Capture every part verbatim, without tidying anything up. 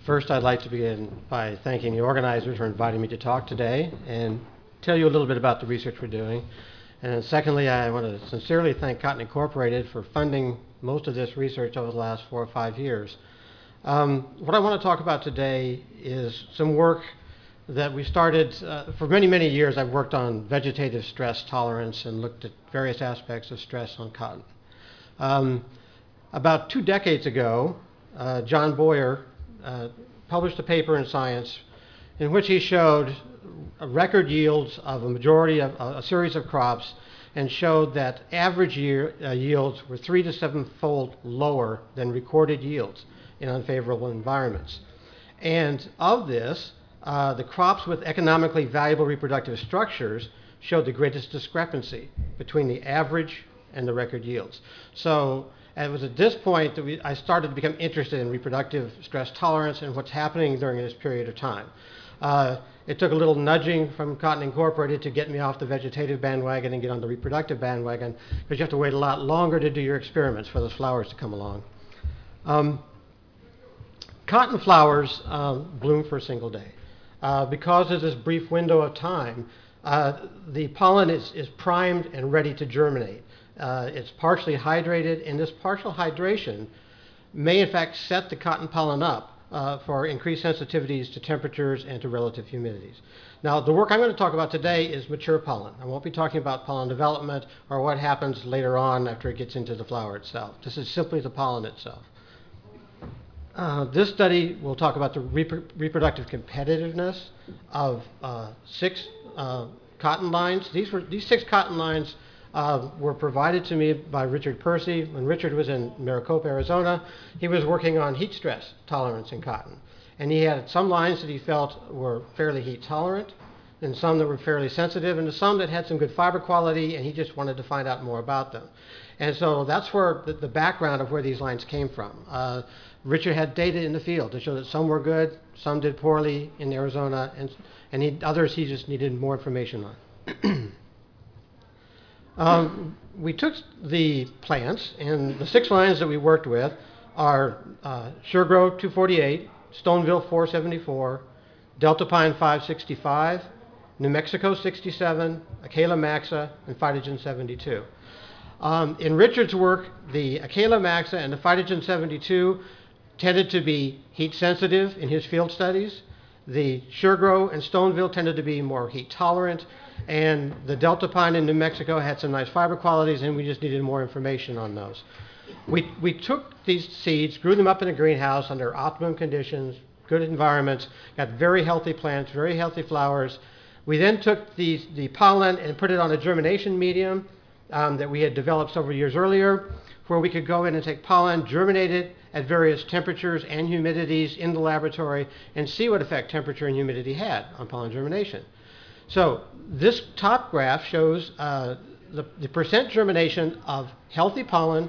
First, I'd like to begin by thanking the organizers for inviting me to talk today and tell you a little bit about the research we're doing. And secondly, I want to sincerely thank Cotton Incorporated for funding most of this research over the last four or five years. Um, what I want to talk about today is some work that we started. Uh, for many, many years, I've worked on vegetative stress tolerance and looked at various aspects of stress on cotton. Um, about two decades ago, uh, John Boyer uh, published a paper in Science in which he showed record yields of a majority of uh, a series of crops and showed that average year, uh, yields were three to seven-fold lower than recorded yields in unfavorable environments. And of this, uh, the crops with economically valuable reproductive structures showed the greatest discrepancy between the average and the record yields. So it was at this point that we, I started to become interested in reproductive stress tolerance and what's happening during this period of time. Uh, it took a little nudging from Cotton Incorporated to get me off the vegetative bandwagon and get on the reproductive bandwagon, because you have to wait a lot longer to do your experiments for those flowers to come along. Um, cotton flowers um, bloom for a single day. Uh, because of this brief window of time, uh, the pollen is, is primed and ready to germinate. Uh, it's partially hydrated, and this partial hydration may in fact set the cotton pollen up uh, for increased sensitivities to temperatures and to relative humidities. Now, the work I'm going to talk about today is mature pollen. I won't be talking about pollen development or what happens later on after it gets into the flower itself. This is simply the pollen itself. Uh, this study will talk about the repro reproductive competitiveness of uh, six uh, cotton lines. These were these six cotton lines Uh, were provided to me by Richard Percy. When Richard was in Maricopa, Arizona, he was working on heat stress tolerance in cotton. And he had some lines that he felt were fairly heat tolerant, and some that were fairly sensitive, and some that had some good fiber quality, and he just wanted to find out more about them. And so that's where the, the background of where these lines came from. Uh, Richard had data in the field to show that some were good, some did poorly in Arizona, and, and he, others he just needed more information on. Um, we took the plants, and the six lines that we worked with are uh, Suregrow two forty-eight, Stoneville four seventy-four, Delta Pine five sixty-five, New Mexico sixty-seven, Acala maxa, and Phytogen seventy-two. Um, in Richard's work, the Acala maxa and the Phytogen seventy-two tended to be heat sensitive in his field studies. The Suregrow and Stoneville tended to be more heat tolerant, and the Delta Pine in New Mexico had some nice fiber qualities, and we just needed more information on those. We, we took these seeds, grew them up in a greenhouse under optimum conditions, good environments, got very healthy plants, very healthy flowers. We then took the, the pollen and put it on a germination medium um, that we had developed several years earlier, where we could go in and take pollen, germinate it at various temperatures and humidities in the laboratory, and see what effect temperature and humidity had on pollen germination. So this top graph shows uh, the, the percent germination of healthy pollen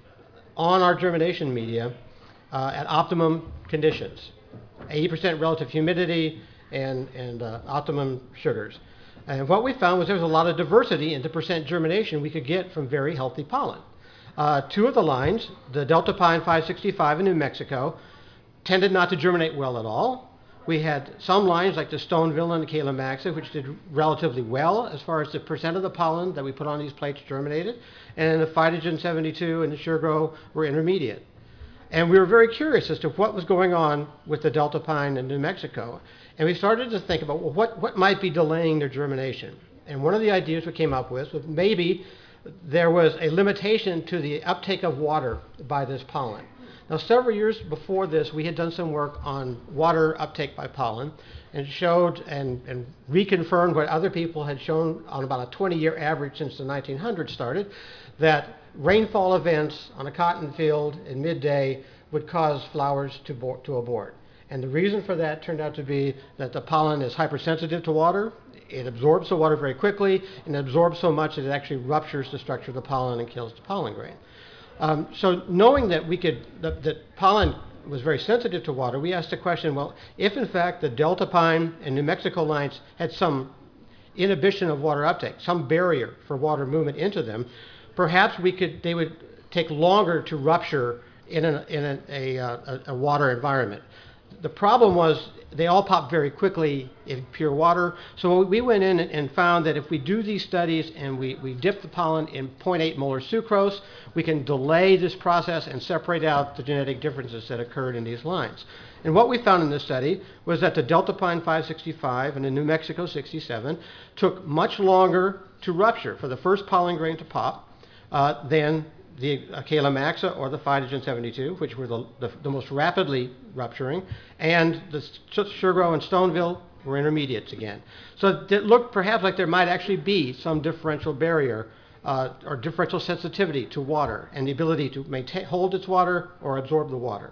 on our germination media uh, at optimum conditions, eighty percent relative humidity and, and uh, optimum sugars. And what we found was there was a lot of diversity in the percent germination we could get from very healthy pollen. Uh, two of the lines, the Delta Pine five sixty-five in New Mexico, tended not to germinate well at all. We had some lines like the Stoneville and the Acala maxa, which did relatively well as far as the percent of the pollen that we put on these plates germinated. And the Phytogen seventy-two and the Suregrow were intermediate. And we were very curious as to what was going on with the Delta Pine in New Mexico. And we started to think about, well, what, what might be delaying their germination? And one of the ideas we came up with was maybe there was a limitation to the uptake of water by this pollen. Now, several years before this, we had done some work on water uptake by pollen and showed and, and reconfirmed what other people had shown on about a twenty-year average since the nineteen hundreds started, that rainfall events on a cotton field in midday would cause flowers to, bo to abort. And the reason for that turned out to be that the pollen is hypersensitive to water. It absorbs the water very quickly, and it absorbs so much that it actually ruptures the structure of the pollen and kills the pollen grain. Um, so knowing that we could, that, that pollen was very sensitive to water, we asked the question, well, if in fact the Delta Pine and New Mexico lines had some inhibition of water uptake, some barrier for water movement into them, perhaps we could, they would take longer to rupture in, an, in a, a, a, a water environment. The problem was they all pop very quickly in pure water. So we went in and found that if we do these studies and we, we dip the pollen in zero point eight molar sucrose, we can delay this process and separate out the genetic differences that occurred in these lines. And what we found in this study was that the Delta Pine five sixty-five and the New Mexico sixty-seven took much longer to rupture for the first pollen grain to pop uh, than the Acala maxa or the Phytogen seventy-two, which were the, the, the most rapidly rupturing, and the Suregrow and Stoneville were intermediates again. So it looked perhaps like there might actually be some differential barrier uh, or differential sensitivity to water and the ability to maintain, hold its water or absorb the water.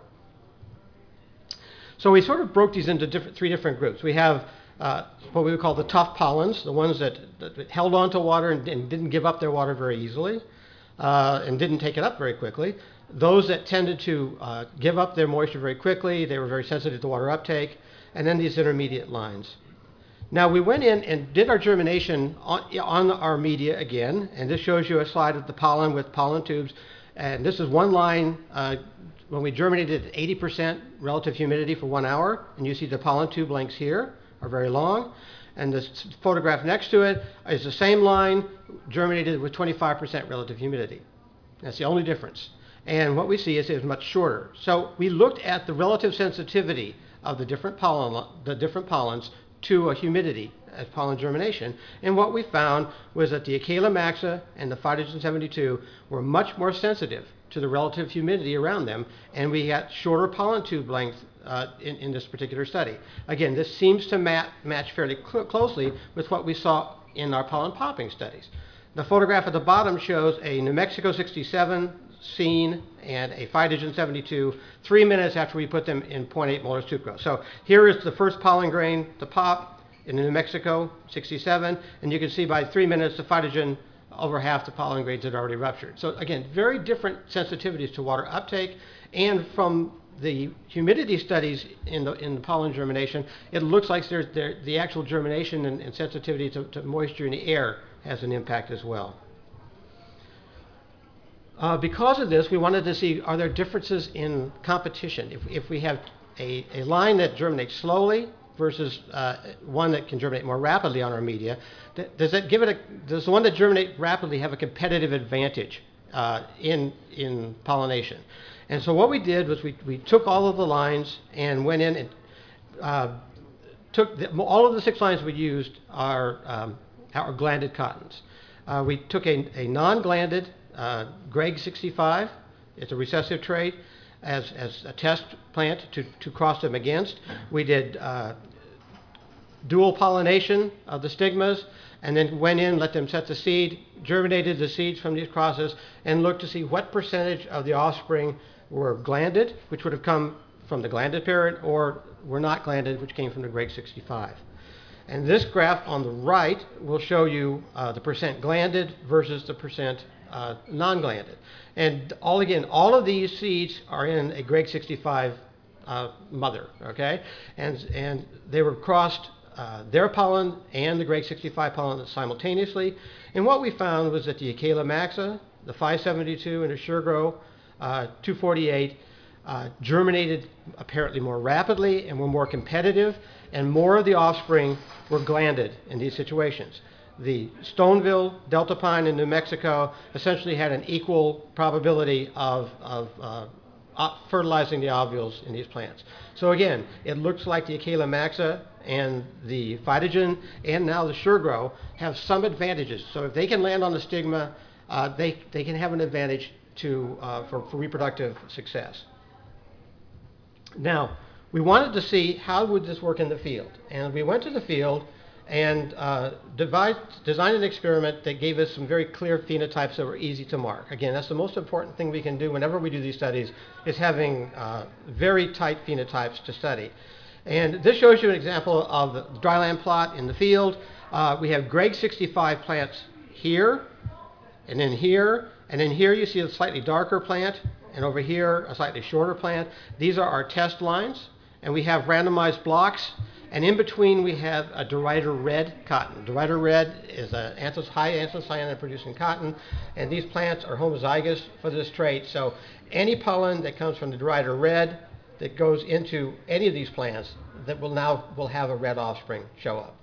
So we sort of broke these into different, three different groups. We have uh, what we would call the tough pollens, the ones that, that held on to water and, and didn't give up their water very easily. Uh, and didn't take it up very quickly. Those that tended to uh, give up their moisture very quickly, they were very sensitive to water uptake, and then these intermediate lines. Now we went in and did our germination on, on our media again, and this shows you a slide of the pollen with pollen tubes, and this is one line uh, when we germinated at eighty percent relative humidity for one hour, and you see the pollen tube lengths here are very long. And the photograph next to it is the same line germinated with twenty-five percent relative humidity. That's the only difference. And what we see is it's much shorter. So we looked at the relative sensitivity of the different pollen, the different pollens to a humidity as pollen germination. And what we found was that the Acala maxa and the Phytogen seventy-two were much more sensitive to the relative humidity around them, and we got shorter pollen tube length uh, in, in this particular study. Again, this seems to mat, match fairly cl closely with what we saw in our pollen popping studies. The photograph at the bottom shows a New Mexico sixty-seven scene and a Phytogen seventy-two three minutes after we put them in zero point eight molar sucrose. So here is the first pollen grain to pop in the New Mexico sixty-seven, and you can see by three minutes the Phytogen over half the pollen grains had already ruptured. So again, very different sensitivities to water uptake, and from the humidity studies in the, in the pollen germination, it looks like there's, there, the actual germination and, and sensitivity to, to moisture in the air has an impact as well. Uh, because of this, we wanted to see, are there differences in competition? If, if we have a, a line that germinates slowly versus uh, one that can germinate more rapidly on our media, th does that give it a, does the one that germinates rapidly have a competitive advantage uh, in, in pollination? And so what we did was we, we took all of the lines and went in and uh, took the, all of the six lines we used are, um, are glanded cottons. Uh, we took a, a non-glanded uh, Greg sixty-five, it's a recessive trait, as, as a test plant to, to cross them against. We did uh, dual pollination of the stigmas, and then went in, let them set the seed, germinated the seeds from these crosses, and looked to see what percentage of the offspring were glanded, which would have come from the glanded parent, or were not glanded, which came from the Greg sixty-five. And this graph on the right will show you uh, the percent glanded versus the percent uh, non-glanded. And all again, all of these seeds are in a Greg sixty-five uh, mother, okay? And, and they were crossed, uh, their pollen and the Greg sixty-five pollen simultaneously. And what we found was that the Acala maxa, the five seventy-two, and the Suregrow uh, two forty-eight uh, germinated apparently more rapidly and were more competitive, and more of the offspring were glanded in these situations. The Stoneville, Delta Pine, and New Mexico essentially had an equal probability of, of uh, fertilizing the ovules in these plants. So again, it looks like the Acala maxa and the Phytogen and now the Suregrow have some advantages. So if they can land on the stigma, uh, they, they can have an advantage to, uh, for, for reproductive success. Now, we wanted to see how would this work in the field. And we went to the field and uh, devised, designed an experiment that gave us some very clear phenotypes that were easy to mark. Again, that's the most important thing we can do whenever we do these studies, is having uh, very tight phenotypes to study. And this shows you an example of the dryland plot in the field. Uh, we have Greg sixty-five plants here, and then here, and then here you see a slightly darker plant, and over here a slightly shorter plant. These are our test lines, and we have randomized blocks. And in between, we have a Derider red cotton. Derider red is a anthos high anthocyanin producing cotton, and these plants are homozygous for this trait. So any pollen that comes from the Derider red that goes into any of these plants that will now will have a red offspring show up.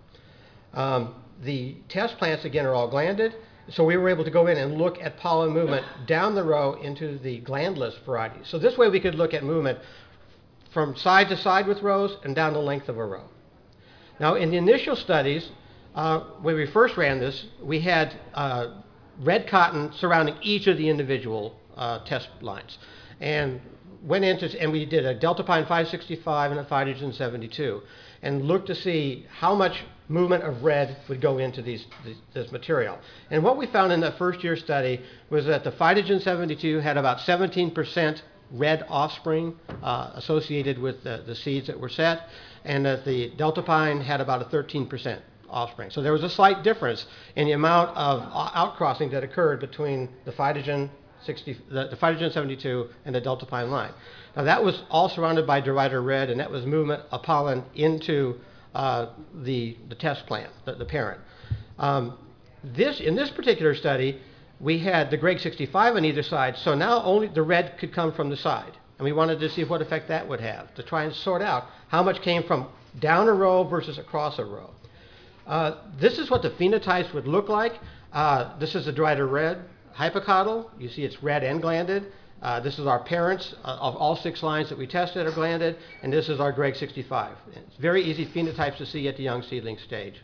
Um, the test plants, again, are all glanded, so we were able to go in and look at pollen movement down the row into the glandless varieties. So this way we could look at movement from side to side with rows and down the length of a row. Now, in the initial studies, uh, when we first ran this, we had uh, red cotton surrounding each of the individual uh, test lines, and went into and we did a Delta Pine five sixty-five and a Phytogen seventy-two, and looked to see how much movement of red would go into these, these this material. And what we found in that first year study was that the Phytogen seventy-two had about seventeen percent red offspring uh, associated with the, the seeds that were set, and that the Delta Pine had about a thirteen percent offspring. So there was a slight difference in the amount of outcrossing that occurred between the Phytogen sixty, the, the Phytogen seventy-two and the Delta Pine line. Now that was all surrounded by Derider red, and that was movement of pollen into uh, the, the test plant, the, the parent. Um, this, in this particular study, we had the Greg sixty-five on either side, so now only the red could come from the side. And we wanted to see what effect that would have, to try and sort out how much came from down a row versus across a row. Uh, this is what the phenotypes would look like. Uh, this is the Derider red hypocotyl. You see it's red and glanded. Uh, this is our parents uh, of all six lines that we tested are glanded, and this is our Greg sixty-five. It's very easy phenotypes to see at the young seedling stage.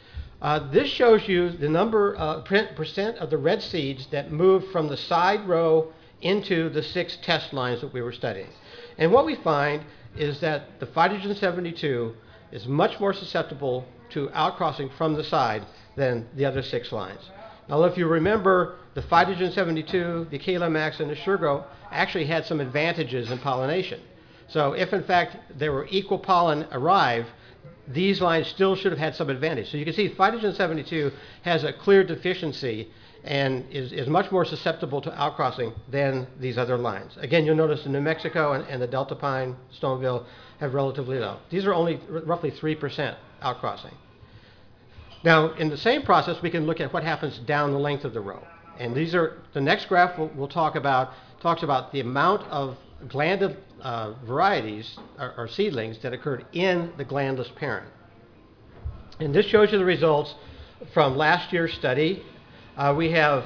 Uh, this shows you the number, uh, percent of the red seeds that moved from the side row into the six test lines that we were studying. And what we find is that the Phytogen seventy-two is much more susceptible to outcrossing from the side than the other six lines. Now, if you remember, the Phytogen seventy-two, the Kayla Max, and the SureGrow actually had some advantages in pollination. So if, in fact, there were equal pollen arrive, these lines still should have had some advantage. So you can see Phytogen seventy-two has a clear deficiency and is, is much more susceptible to outcrossing than these other lines. Again, you'll notice the New Mexico and, and the Delta Pine, Stoneville have relatively low. These are only r roughly three percent outcrossing. Now, in the same process, we can look at what happens down the length of the row. And these are, the next graph we'll, we'll talk about, talks about the amount of glanded uh, varieties or, or seedlings that occurred in the glandless parent. And this shows you the results from last year's study. Uh, we have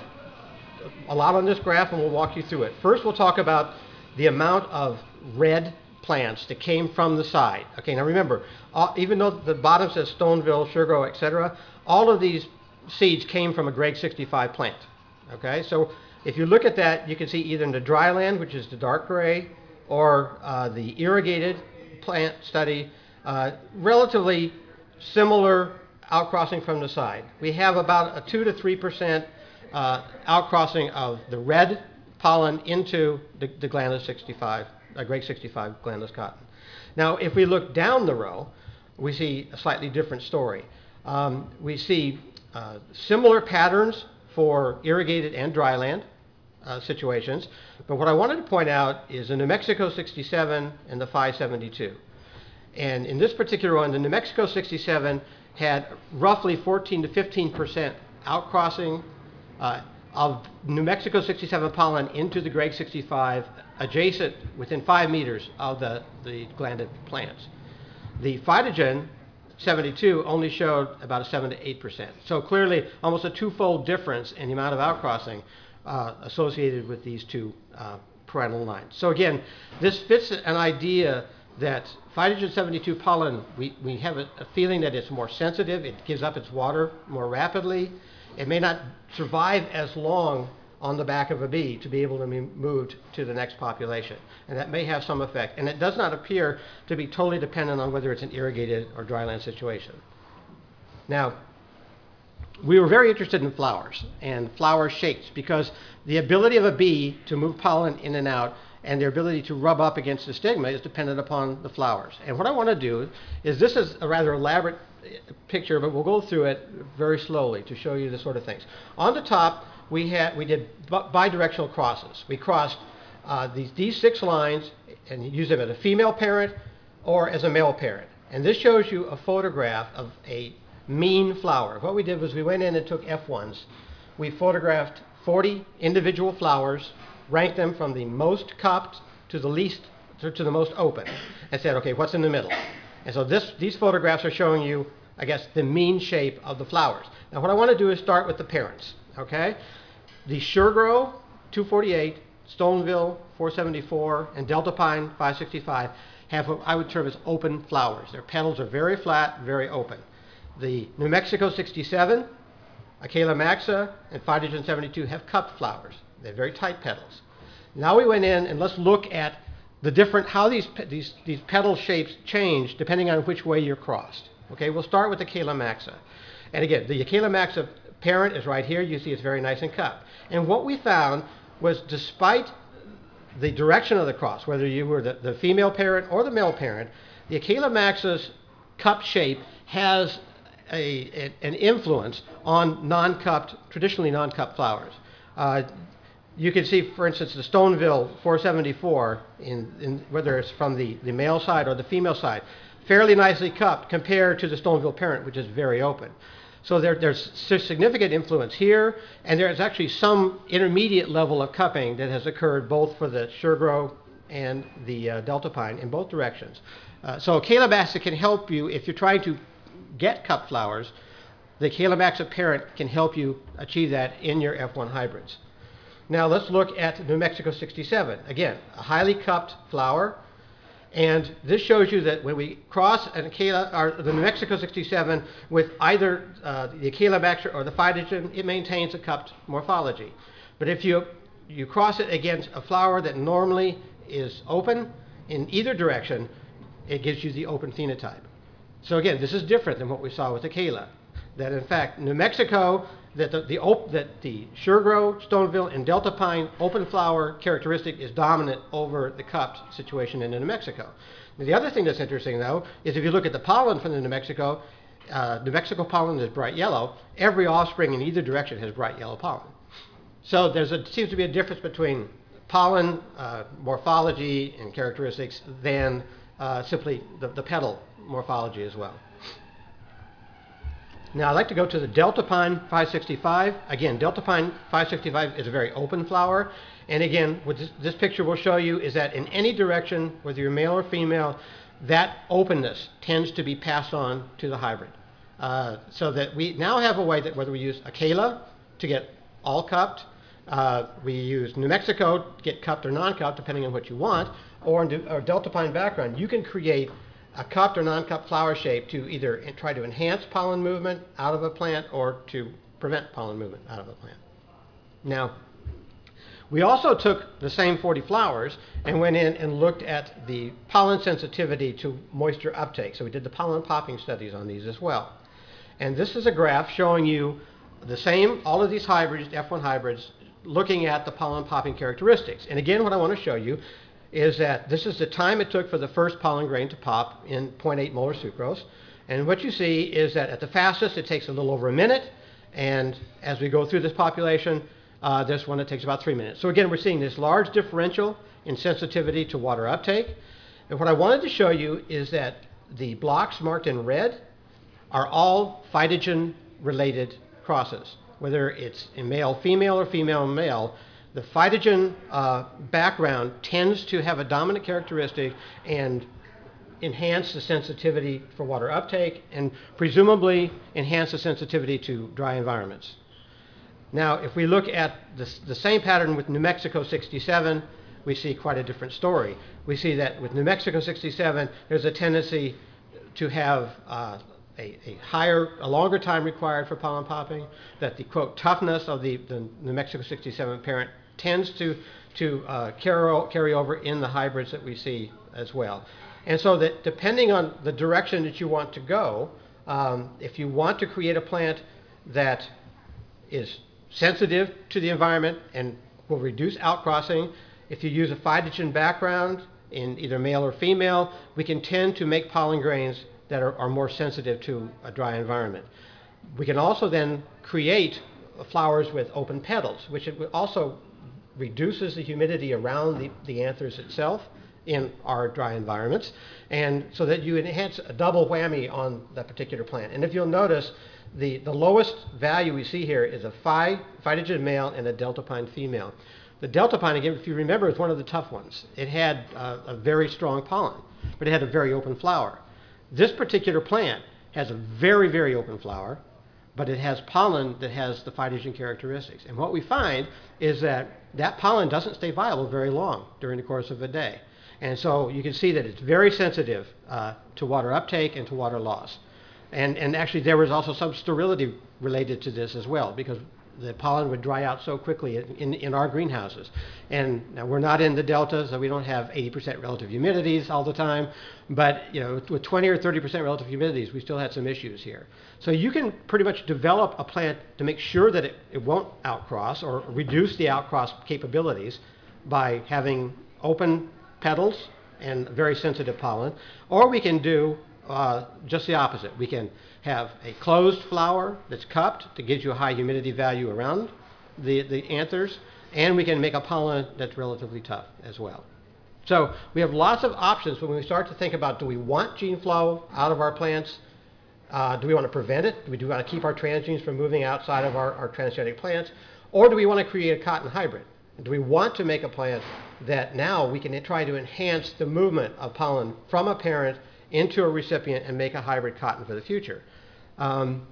a lot on this graph, and we'll walk you through it. First, we'll talk about the amount of red plants that came from the side. Okay, now remember, all, even though the bottom says Stoneville, SureGrow, et cetera, all of these seeds came from a Greg sixty-five plant. Okay, so if you look at that, you can see either in the dry land, which is the dark gray, or uh, the irrigated plant study, uh, relatively similar outcrossing from the side. We have about a two to three percent uh, outcrossing of the red pollen into the, the glandless sixty-five, uh, Greg sixty-five glandless cotton. Now, if we look down the row, we see a slightly different story. Um, we see uh, similar patterns for irrigated and dry land uh, situations, but what I wanted to point out is the New Mexico sixty-seven and the five seventy-two. And in this particular one, the New Mexico sixty-seven had roughly fourteen to fifteen percent outcrossing uh, of New Mexico sixty-seven pollen into the Greg sixty-five adjacent within five meters of the, the glanded plants. The Phytogen seventy-two only showed about a seven to eight percent. So clearly almost a twofold difference in the amount of outcrossing uh, associated with these two uh, parental lines. So again, this fits an idea that Phytogen seventy-two pollen, we, we have a, a feeling that it's more sensitive, it gives up its water more rapidly. It may not survive as long on the back of a bee to be able to be moved to the next population. And that may have some effect. And it does not appear to be totally dependent on whether it's an irrigated or dryland situation. Now, we were very interested in flowers and flower shapes because the ability of a bee to move pollen in and out and their ability to rub up against the stigma is dependent upon the flowers. And what I want to do is, this is a rather elaborate picture, but we'll go through it very slowly to show you the sort of things. On the top, we had we did bidirectional crosses. We crossed uh, these, these six lines and use them as a female parent or as a male parent. And this shows you a photograph of a mean flower. What we did was we went in and took F ones. We photographed forty individual flowers, ranked them from the most cupped to the least to, to the most open and said, okay, what's in the middle? And so this, these photographs are showing you, I guess, the mean shape of the flowers. Now what I want to do is start with the parents, okay? The SureGrow two forty-eight, Stoneville four seventy-four, and Delta Pine five sixty-five have what I would term as open flowers. Their petals are very flat, very open. The New Mexico sixty-seven, Acala maxa, and Phytogen seventy-two have cupped flowers. They have very tight petals. Now we went in and let's look at the different, how these, these, these petal shapes change depending on which way you're crossed. Okay, we'll start with the Acala maxa. And again, the Acala maxa parent is right here. You see it's very nice and cupped. And what we found was, despite the direction of the cross, whether you were the, the female parent or the male parent, the Acala maxa's cup shape has a, a, an influence on non-cupped, traditionally non-cupped flowers. Uh, you can see, for instance, the Stoneville four seventy-four, in, in, whether it's from the, the male side or the female side, fairly nicely cupped compared to the Stoneville parent, which is very open. So there, there's significant influence here, and there's actually some intermediate level of cupping that has occurred both for the SureGrow and the uh, Delta Pine in both directions. Uh, so Acala maxa can help you if you're trying to get cupped flowers. The Acala maxa parent can help you achieve that in your F one hybrids. Now let's look at New Mexico sixty-seven. Again, a highly cupped flower. And this shows you that when we cross an Acala, or the New Mexico sixty-seven with either uh, the Acala maxa or the Phytogen, it maintains a cupped morphology. But if you, you cross it against a flower that normally is open in either direction, it gives you the open phenotype. So again, this is different than what we saw with Acala. That in fact, New Mexico, that the, the, op that the SureGrow, Stoneville, and Delta Pine open flower characteristic is dominant over the cupped situation in New Mexico. Now, the other thing that's interesting, though, is if you look at the pollen from the New Mexico, uh, New Mexico pollen is bright yellow. Every offspring in either direction has bright yellow pollen. So there seems to be a difference between pollen uh, morphology and characteristics than uh, simply the, the petal morphology as well. Now I'd like to go to the Delta Pine five sixty-five. Again, Delta Pine five sixty-five is a very open flower. And again, what this, this picture will show you is that in any direction, whether you're male or female, that openness tends to be passed on to the hybrid. Uh, so that we now have a way that whether we use Acala to get all cupped, uh, we use New Mexico to get cupped or non-cupped, depending on what you want, or, in, or Delta Pine background, you can create a cupped or non-cupped flower shape to either try to enhance pollen movement out of a plant or to prevent pollen movement out of a plant. Now, we also took the same forty flowers and went in and looked at the pollen sensitivity to moisture uptake. So we did the pollen popping studies on these as well. And this is a graph showing you the same, all of these hybrids, F one hybrids, looking at the pollen popping characteristics. And again, what I want to show you is that this is the time it took for the first pollen grain to pop in zero point eight molar sucrose. And what you see is that at the fastest, it takes a little over a minute. And as we go through this population, uh, this one, it takes about three minutes. So again, we're seeing this large differential in sensitivity to water uptake. And what I wanted to show you is that the blocks marked in red are all Phytogen-related crosses, whether it's in male-female or female-male. The Phytogen uh, background tends to have a dominant characteristic and enhance the sensitivity for water uptake and presumably enhance the sensitivity to dry environments. Now, if we look at this, the same pattern with New Mexico sixty-seven, we see quite a different story. We see that with New Mexico sixty-seven, there's a tendency to have uh, A, a higher, a longer time required for pollen popping, that the, quote, toughness of the, the New Mexico sixty-seven parent tends to, to uh, carry, carry over in the hybrids that we see as well. And so that depending on the direction that you want to go, um, if you want to create a plant that is sensitive to the environment and will reduce outcrossing, if you use a Phytogen background in either male or female, we can tend to make pollen grains that are, are more sensitive to a dry environment. We can also then create flowers with open petals, which it also reduces the humidity around the, the anthers itself in our dry environments, and so that you enhance a double whammy on that particular plant. And if you'll notice, the, the lowest value we see here is a Phy, Phytogen male and a Delta Pine female. The Delta pine, again, if you remember, is one of the tough ones. It had uh, a very strong pollen, but it had a very open flower. This particular plant has a very, very open flower, but it has pollen that has the phytogen characteristics. And what we find is that that pollen doesn't stay viable very long during the course of a day. And so you can see that it's very sensitive uh, to water uptake and to water loss. And, and actually there was also some sterility related to this as well, because the pollen would dry out so quickly in, in our greenhouses. And now we're not in the delta, so we don't have eighty percent relative humidities all the time. But you know, with twenty or thirty percent relative humidities, we still had some issues here. So you can pretty much develop a plant to make sure that it, it won't outcross or reduce the outcross capabilities by having open petals and very sensitive pollen. Or we can do uh, just the opposite. We can have a closed flower that's cupped that gives you a high humidity value around the, the anthers, and we can make a pollen that's relatively tough as well. So we have lots of options when we start to think about, do we want gene flow out of our plants? Uh, do we want to prevent it? Do we, do we want to keep our transgenes from moving outside of our, our transgenic plants? Or do we want to create a cotton hybrid? Do we want to make a plant that now we can try to enhance the movement of pollen from a parent into a recipient and make a hybrid cotton for the future? Um,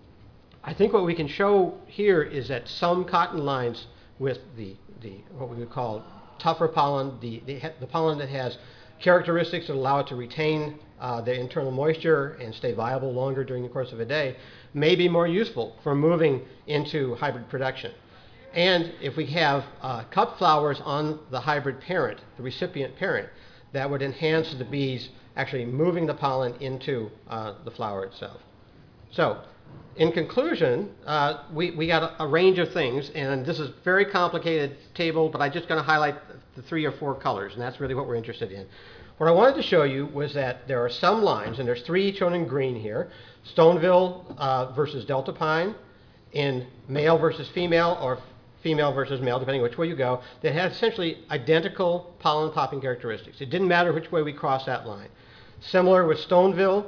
I think what we can show here is that some cotton lines with the, the what we would call tougher pollen, the, the, the pollen that has characteristics that allow it to retain uh, the internal moisture and stay viable longer during the course of a day, may be more useful for moving into hybrid production. And if we have uh, cup flowers on the hybrid parent, the recipient parent, that would enhance the bees actually moving the pollen into uh, the flower itself. So, in conclusion, uh, we, we got a, a range of things, and this is a very complicated table, but I'm just going to highlight the three or four colors, and that's really what we're interested in. What I wanted to show you was that there are some lines, and there's three shown in green here, Stoneville uh, versus Delta pine, in male versus female, or female versus male, depending which way you go, that had essentially identical pollen popping characteristics. It didn't matter which way we crossed that line. Similar with Stoneville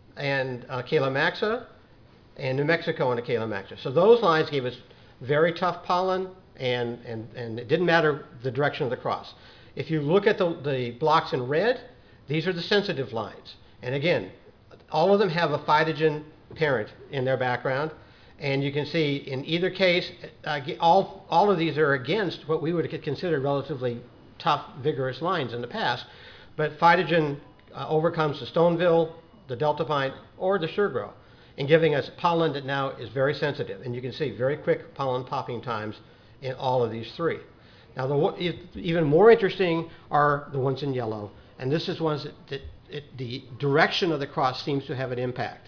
and uh, Chalomaxa, and New Mexico and Acala maxa. So those lines gave us very tough pollen, and, and, and it didn't matter the direction of the cross. If you look at the, the blocks in red, these are the sensitive lines. And again, all of them have a phytogen parent in their background. And you can see in either case, uh, all, all of these are against what we would consider relatively tough, vigorous lines in the past. But phytogen uh, overcomes the Stoneville, the Delta pine, or the Suregrow, and giving us pollen that now is very sensitive. And you can see very quick pollen popping times in all of these three. Now, the, even more interesting are the ones in yellow. And this is ones that, that it, the direction of the cross seems to have an impact.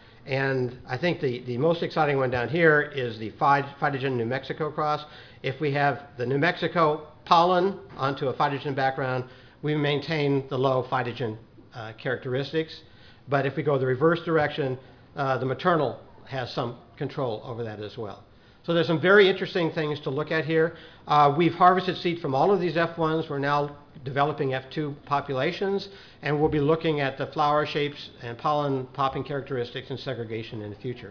And I think the, the most exciting one down here is the phytogen New Mexico cross. If we have the New Mexico pollen onto a phytogen background, we maintain the low phytogen uh, characteristics. But if we go the reverse direction, uh, the maternal has some control over that as well. So there's some very interesting things to look at here. Uh, we've harvested seed from all of these F ones. We're now developing F two populations, and we'll be looking at the flower shapes and pollen popping characteristics and segregation in the future.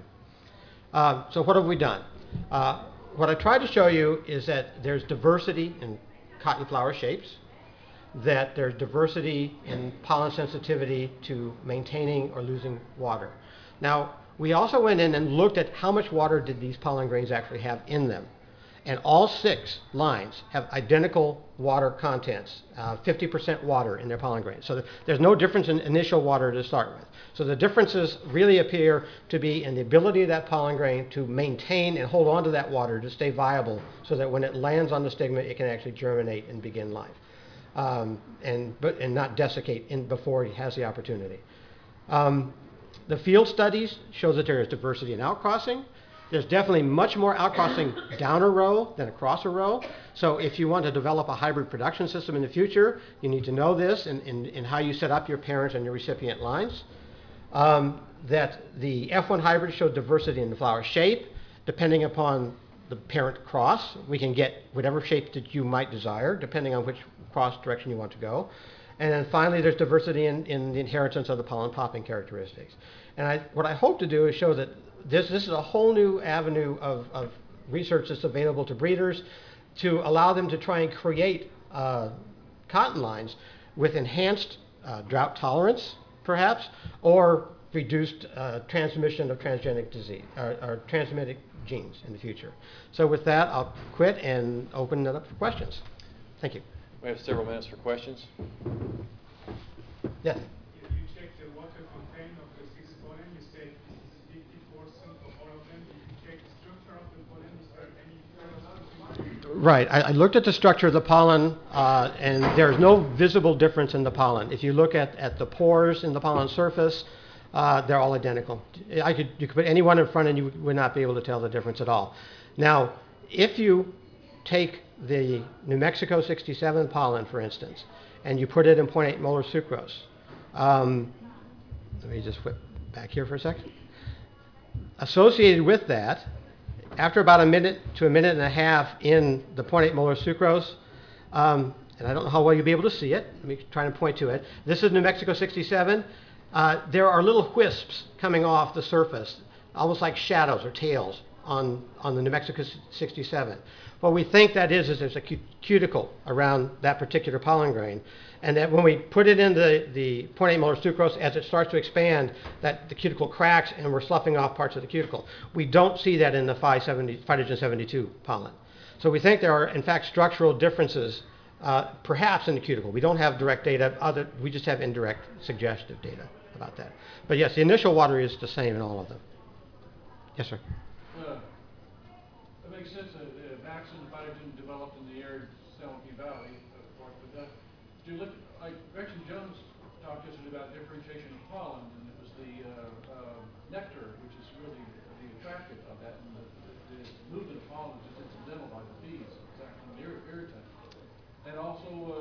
Uh, so what have we done? Uh, what I tried to show you is that there's diversity in cotton flower shapes, that there's diversity in pollen sensitivity to maintaining or losing water. Now, we also went in and looked at how much water did these pollen grains actually have in them. And all six lines have identical water contents, uh, fifty percent water in their pollen grains. So there's no difference in initial water to start with. So the differences really appear to be in the ability of that pollen grain to maintain and hold on to that water to stay viable, so that when it lands on the stigma, it can actually germinate and begin life, um, and, but, and not desiccate in before it has the opportunity. Um, the field studies show that there is diversity in outcrossing. There's definitely much more outcrossing down a row than across a row. So if you want to develop a hybrid production system in the future, you need to know this in, in, in how you set up your parent and your recipient lines. Um, that the F one hybrid showed diversity in the flower shape. Depending upon the parent cross, we can get whatever shape that you might desire, depending on which cross direction you want to go. And then finally, there's diversity in, in the inheritance of the pollen popping characteristics. And I, what I hope to do is show that This, this is a whole new avenue of, of research that's available to breeders. to allow them to try and create uh, cotton lines with enhanced uh, drought tolerance, perhaps, or reduced uh, transmission of transgenic disease, or, or transmitted genes in the future. So with that, I'll quit and open it up for questions. Thank you. We have several minutes for questions. Yes? You, you checked the water content of the six pollen, you said this is fifty percent of all of them. Did you check the structure of the pollen? Is there any difference? Right. I, I looked at the structure of the pollen, uh, and there's no visible difference in the pollen. If you look at, at the pores in the pollen surface, uh, they're all identical. I could, you could put anyone in front and you would not be able to tell the difference at all. Now, if you take the New Mexico sixty-seven pollen, for instance, and you put it in zero point eight molar sucrose, um, let me just flip back here for a second. Associated with that, after about a minute to a minute and a half in the zero point eight molar sucrose, um, and I don't know how well you'll be able to see it. Let me try and point to it. This is New Mexico sixty-seven. Uh, there are little wisps coming off the surface, almost like shadows or tails on, on the New Mexico sixty-seven. What we think that is is there's a cuticle around that particular pollen grain, and that when we put it into the, the zero point eight molar sucrose, as it starts to expand, that the cuticle cracks and we're sloughing off parts of the cuticle. We don't see that in the Phytogen seventy-two pollen. So we think there are, in fact, structural differences, uh, perhaps in the cuticle. We don't have direct data. Other, we just have indirect suggestive data about that. But yes, the initial water is the same in all of them. Yes, sir. Uh, that makes sense. Uh, uh, Maxim and Phytogen developed in the arid San Joaquin Valley, of course. But uh, do you look, like Gretchen Jones talked yesterday about differentiation of pollen, and it was the uh, uh, nectar, which is really the attractive of that, and the, the, the movement of pollen is just incidental by the bees. It's actually an irritant. And also, uh,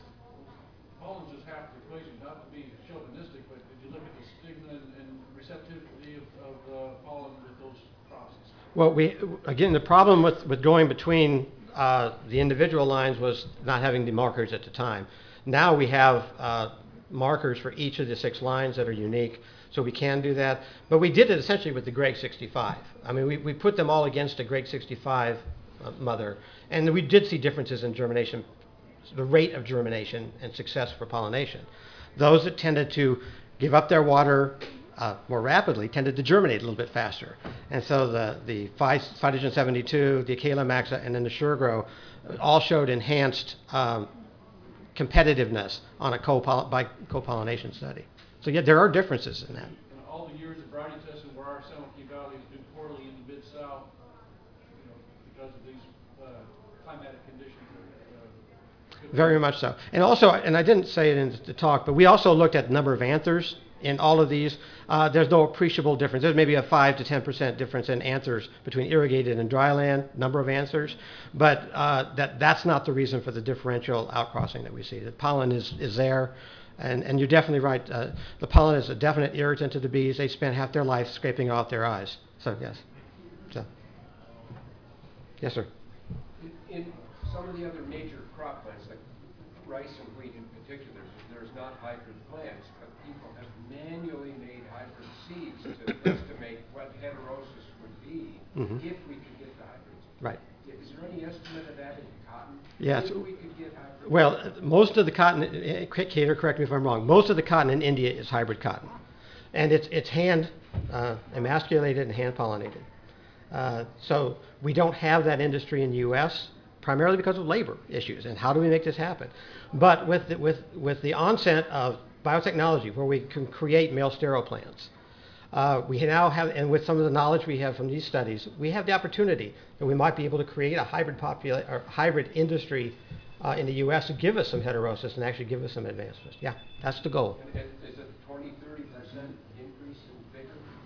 pollen's just half the equation. Not to be chauvinistic, but if you look at the stigma and, and receptivity of, of uh, pollen with those processes. Well, we again, the problem with, with going between uh, the individual lines was not having the markers at the time. Now we have uh, markers for each of the six lines that are unique, so we can do that. But we did it essentially with the Greg sixty-five. I mean, we, we put them all against a Greg sixty-five uh, mother, and we did see differences in germination, the rate of germination and success for pollination. Those that tended to give up their water uh, more rapidly tended to germinate a little bit faster. And so the, the Phytogen seventy-two, the Acala maxa, and then the SureGrow all showed enhanced um, competitiveness on a co by co-pollination study. So yeah, there are differences in that. And all the years of variety testing where our San Joaquin Valley has been poorly in the mid-south, you know, because of these uh, climatic conditions. Uh, Very much so. And also, and I didn't say it in the talk, but we also looked at the number of anthers in all of these. Uh, there's no appreciable difference. There's maybe a five to ten percent difference in anthers between irrigated and dry land, number of anthers. But uh, that, that's not the reason for the differential outcrossing that we see. The pollen is, is there. And, and you're definitely right. Uh, the pollen is a definite irritant to the bees. They spend half their life scraping off their eyes. So, yes. So, yes, sir. In, in some of the other major crop plants, like rice and wheat in particular, there's not hybrid plants, but people have manually made hybrid seeds to estimate what heterosis would be Mm-hmm. if we could get the hybrids. Right. Is there any estimate of that in cotton? Yes. If we could get hybrids? Well, most of the cotton, Cater, correct me if I'm wrong, most of the cotton in India is hybrid cotton. And it's, it's hand uh, emasculated and hand pollinated. Uh, so we don't have that industry in the U S primarily because of labor issues and how do we make this happen. But with the, with, with the onset of biotechnology where we can create male sterile plants, uh, we now have, and with some of the knowledge we have from these studies, we have the opportunity that we might be able to create a hybrid popula or hybrid industry uh, in the U S to give us some heterosis and actually give us some advancements. Yeah, that's the goal. And, and is it twenty, thirty percent increase in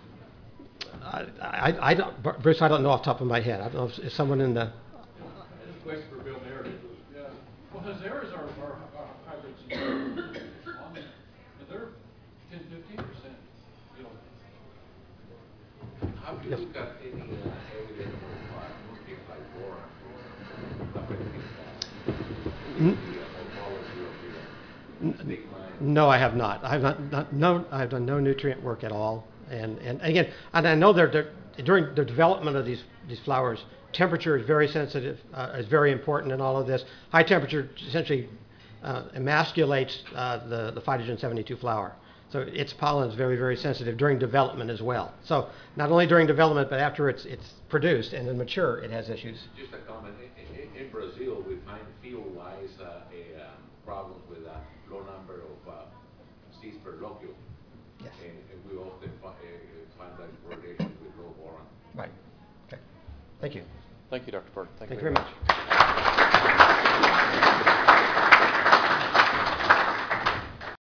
vigor? I, I, I don't, Bruce, I don't know off the top of my head. I don't know if, if someone in the, This is question for Bill Mayer. Yeah. Well, Hazaras are, are, are hybrids, and they're ten, fifteen percent yield. Have you Yes. looked at any uh, evidence of uh, things like boron affecting uh, N- the uh, morphology of the stigma? no, I have not. I have not, not no, I have done no nutrient work at all. And, and again, and I know they're, they're, during the development of these, these flowers, temperature is very sensitive, uh, is very important in all of this. High temperature essentially uh, emasculates uh, the, the Phytogen seventy-two flower. So its pollen is very, very sensitive during development as well. So not only during development, but after it's, it's produced and then mature, it has issues. Just a comment, in, in, in Brazil, we find field-wise uh, a um, problem with a low number of uh, seeds per locule. Yes. And, and we often fi uh, find that correlation with low boron. Right. Okay. Thank you. Thank you, Doctor Burke. Thank you very much.